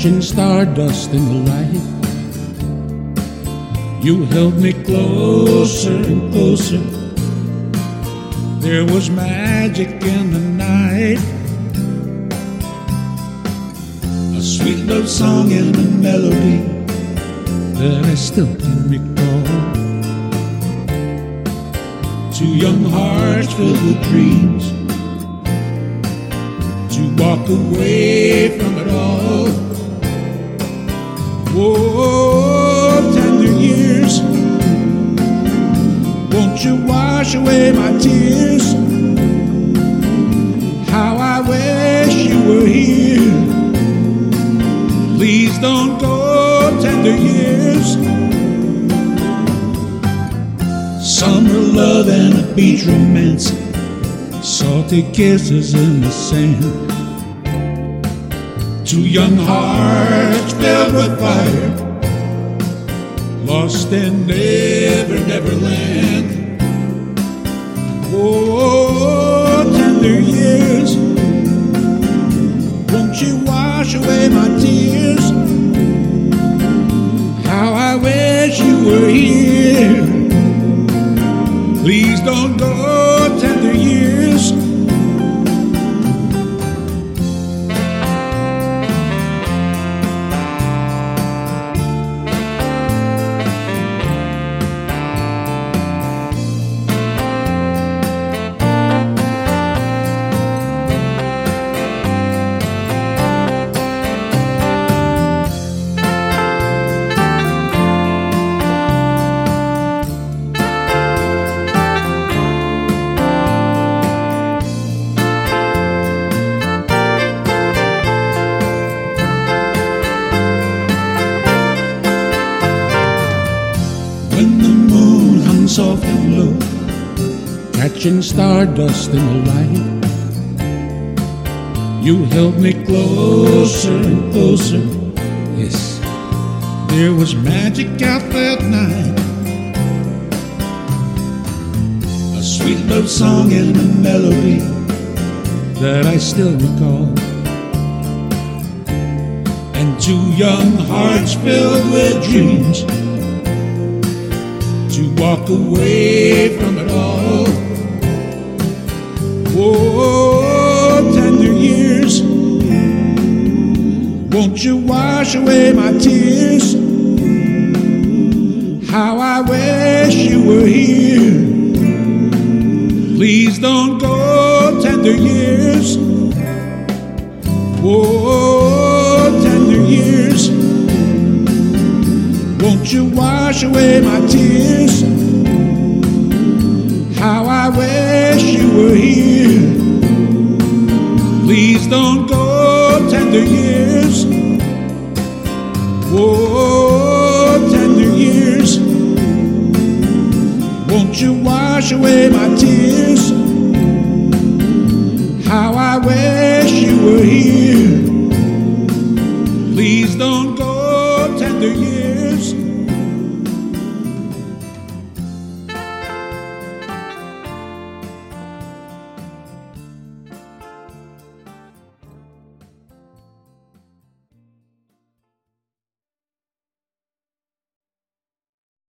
catching stardust in the light. You held me closer and closer. There was magic in the night, a sweet love song and a melody that I still can recall. Two young hearts filled with dreams to walk away from it all. Oh, tender years, won't you wash away my tears? How I wish you were here. Please don't go, tender years. Summer love and a beach romance, salty kisses in the sand. Two young hearts filled with fire, lost in Neverland. Oh, tender years, won't you wash away my tears? How I wish you were here. Please don't go, tender years. When the moon hung soft and low, catching stardust in the light, you held me closer and closer. Yes, there was magic out that night, a sweet love song and a melody that I still recall. And two young hearts filled with dreams to walk away from it all. Oh, tender years, won't you wash away my tears? How I wish you were here. Please don't go, tender years. Oh, tender years, won't you wash away my tears? How I wish you were here. Please don't go, tender years. Oh, tender years, won't you wash away my tears? How I wish you were here.